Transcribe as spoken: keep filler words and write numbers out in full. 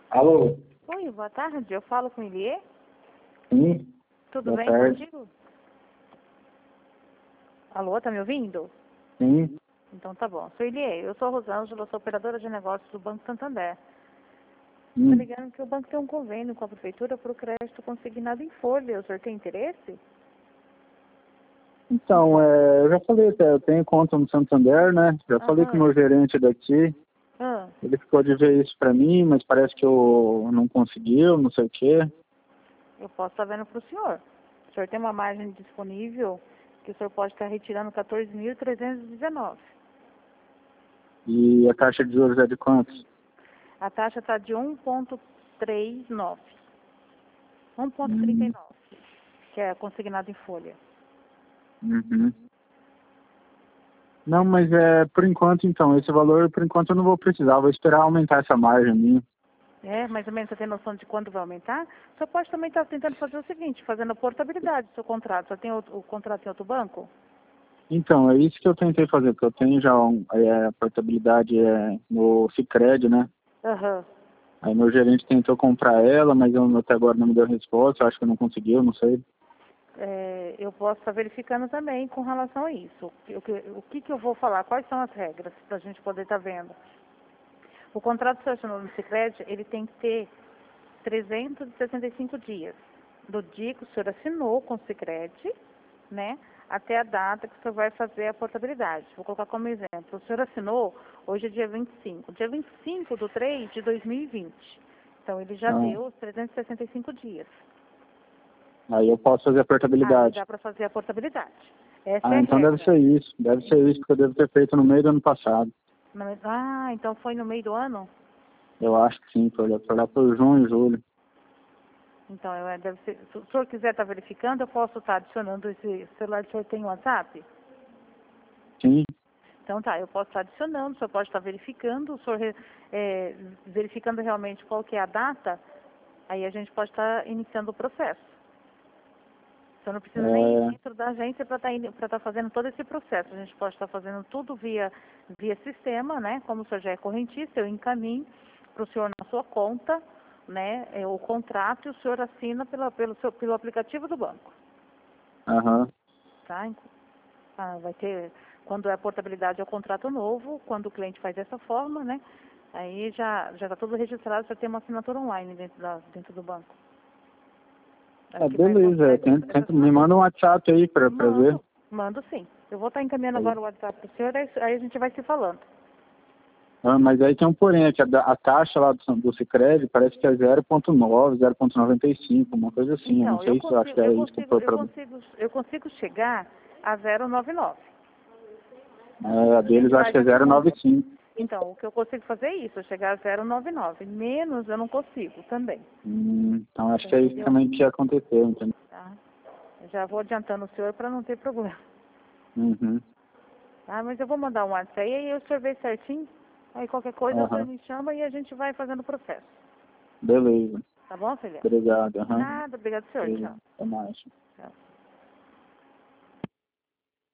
Alô? Oi, boa tarde. Eu falo com o Ilie? Sim. Tudo Boa bem tarde. contigo? Alô, tá me ouvindo? Sim. Então tá bom. Sou Ilie, eu sou a Rosângela, sou operadora de negócios do Banco Santander. Tô Hum. ligando que o banco tem um convênio com a prefeitura para o crédito consignado em folha. O senhor tem interesse? Então, é, eu já falei até, eu tenho conta no Santander, né? Já falei com o Aham. meu gerente daqui. Ah, Ele ficou de ver isso pra mim, mas parece que eu não conseguiu, não sei o quê. eu posso estar vendo para o senhor. O senhor tem uma margem disponível que o senhor pode estar retirando quatorze mil trezentos e dezenove. E a taxa de juros é de quantos? A taxa está de um vírgula trinta e nove. um vírgula trinta e Hum. nove, que é consignado em folha. Uhum. Não, mas é por enquanto, então, esse valor, por enquanto eu não vou precisar, vou esperar aumentar essa margem minha. É, mais ou menos você tem noção de quando vai aumentar? Você pode também estar tentando fazer o seguinte, fazendo a portabilidade do seu contrato. Você tem o, o contrato em outro banco? Então, é isso que eu tentei fazer, porque eu tenho já um, é, a portabilidade é, no Sicredi, né? Aham. Aí meu gerente tentou comprar ela, mas eu, até agora não me deu resposta, eu acho que não conseguiu, não sei. É, eu posso estar verificando também com relação a isso. O que, o que, que eu vou falar? Quais são as regras para a gente poder estar vendo? O contrato selecionado no Sicredi, ele tem que ter trezentos e sessenta e cinco dias. Do dia que o senhor assinou com o Sicredi, né, até a data que o senhor vai fazer a portabilidade. Vou colocar como exemplo. O senhor assinou, hoje é dia vinte e cinco. Dia vinte e cinco do três de dois mil e vinte. Então, ele já Ah, deu os trezentos e sessenta e cinco dias. aí eu posso fazer a Aí portabilidade. dá para fazer a portabilidade. Essa Ah, é a então deve regra. ser isso. Deve ser isso que eu devo ter feito no meio do ano passado. Não- Ah, então foi no meio do ano? Eu acho que sim, foi lá, foi lá por junho, julho. Então, eu, é, deve ser, se o senhor quiser estar verificando, eu posso estar adicionando esse celular. O senhor tem WhatsApp? Sim. Então tá, eu posso estar adicionando, o senhor pode estar verificando, o senhor é, verificando realmente qual que é a data, aí a gente pode estar iniciando o processo. O senhor não precisa nem ir É, dentro da agência para estar para estar fazendo todo esse processo. A gente pode estar fazendo tudo via, via sistema, né? Como o senhor já é correntista, eu encaminho para o senhor na sua conta, né? É, o contrato e o senhor assina pela, pelo, seu, pelo aplicativo do banco. aham. Tá? Ah, vai ter, quando é a portabilidade é o contrato novo, quando o cliente faz dessa forma, né? Aí já já está tudo registrado, já tem uma assinatura online dentro, da, dentro do banco. Aí Ah, que vai beleza. constar É, essa, tenta, essa tenta, me manda assinatura. um WhatsApp aí pra, pra ver. Mando, mando sim. Eu vou estar encaminhando Aí. agora o WhatsApp para o senhor, aí, aí a gente vai se falando. Ah, mas aí tem um porém, é que a, da- a taxa lá do, do Sicredi parece que é zero vírgula nove, zero vírgula noventa e cinco, uma coisa assim. Eu não Então, eu sei se eu acho consigo, que eu é isso que consigo, foi eu para consigo, eu consigo chegar a zero vírgula noventa e nove. é, a deles eu acho que é Mensalidade zero vírgula noventa e cinco. Então, o que eu consigo fazer é isso, eu chegar a zero vírgula noventa e nove. Menos eu não consigo também. Hum, então acho Você que é isso entendeu? também que aconteceu, entendeu? Tá? Eu já vou adiantando o senhor para não ter problema. Uhum. Ah, mas eu vou mandar um WhatsApp aí, aí o senhor vê certinho. Aí qualquer coisa o senhor Aham. me chama e a gente vai fazendo o processo. Beleza. Tá bom, filha? Obrigado. Aham. Nada, obrigado, senhor. Beleza. Tchau. Até mais. Tchau.